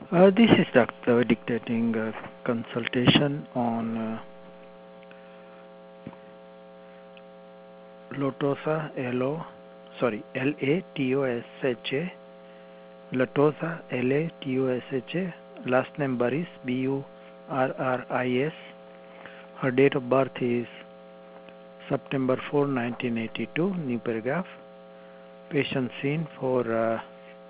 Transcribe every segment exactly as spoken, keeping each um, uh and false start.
Uh, this is Doctor dictating uh, consultation on uh, Latosa, L O, sorry, L A T O S H A, Latosa, L A T O S H A, last name Burris, B U R R I S. Her date of birth is September fourth, nineteen eighty-two, new paragraph. Patient seen for uh,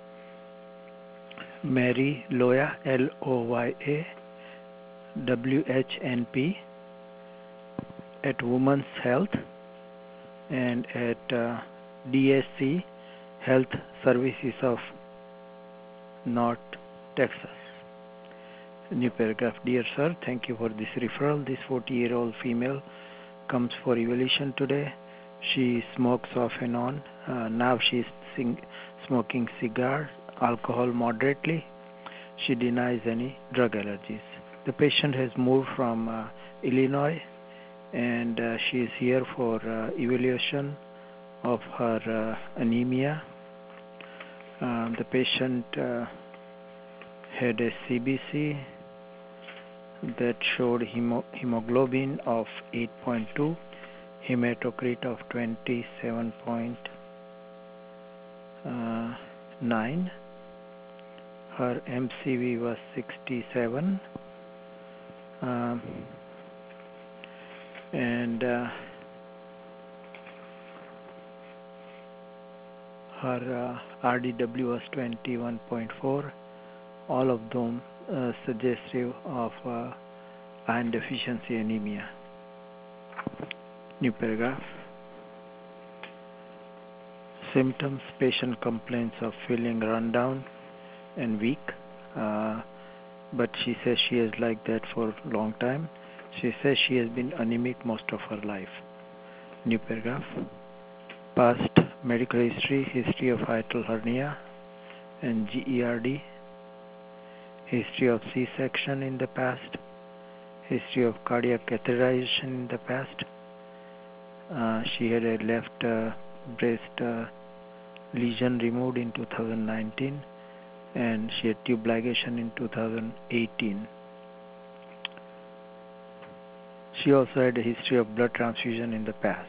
Mary Loya, L O Y A, W H N P, at Women's Health and at uh, D S C Health Services of North Texas. New paragraph. Dear sir, thank you for this referral. This forty-year-old female comes for evaluation today. She smokes off and on. Uh, now she is sing- smoking cigar, alcohol moderately. She denies any drug allergies. The patient has moved from uh, Illinois and uh, she is here for uh, evaluation of her uh, anemia. Uh, the patient uh, had a C B C that showed hemo- hemoglobin of eight point two, hematocrit of twenty-seven point nine. Her M C V was sixty-seven. Um, and uh, her uh, R D W was twenty-one point four, all of them uh, suggestive of uh, iron deficiency anemia. New paragraph. Symptoms: patient complains of feeling run down and weak, uh, but she says she is like that for a long time. She says she has been anemic most of her life. New paragraph. Past medical history: history of hiatal hernia and G E R D, history of C-section in the past, history of cardiac catheterization in the past. Uh, she had a left uh, breast uh, lesion removed in two thousand nineteen, and she had tube ligation in two thousand eighteen. She also had a history of blood transfusion in the past.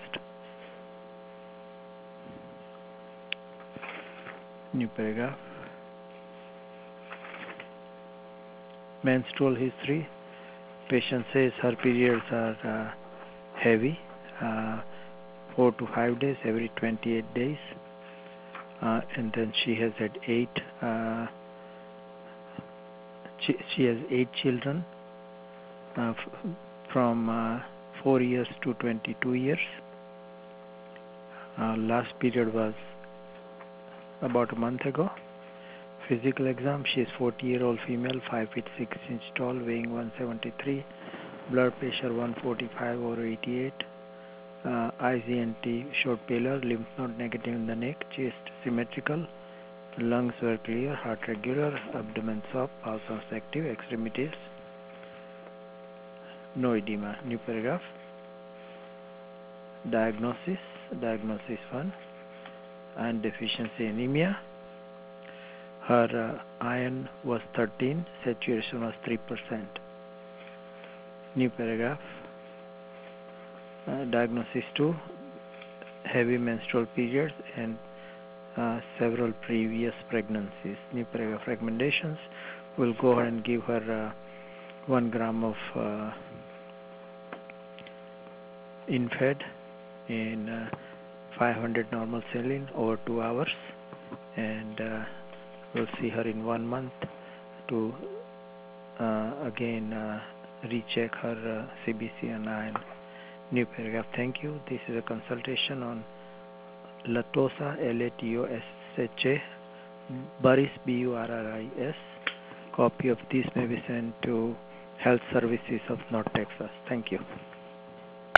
New paragraph. Menstrual history: patient says her periods are uh, heavy, uh, four to five days every twenty-eight days, uh, and then she has had eight. Uh, she, she has eight children, uh, f- from uh, four years to twenty-two years. Uh, last period was about a month ago. Physical exam: she is forty-year-old female, five feet six inch tall, weighing one seventy-three. Blood pressure one forty-five over eighty-eight. Uh, I Z N T showed pallor, lymph node negative in the neck, chest symmetrical, lungs were clear, heart regular, abdomen soft, pulse active, extremities no edema. New paragraph. Diagnosis. Diagnosis one: iron deficiency anemia. Her uh, iron was thirteen, saturation was three percent. New paragraph. Uh, diagnosis two: heavy menstrual periods and uh, several previous pregnancies. New paragraph. Recommendations: we'll go ahead and give her uh, one gram of uh, Infed in uh, five hundred normal saline over two hours, and uh, we'll see her in one month to uh, again uh, recheck her uh, C B C and iron. New paragraph. Thank you. This is a consultation on Latosa, L A T O S H A, Burris, B U R R I S. Copy of this may be sent to Health Services of North Texas. Thank you.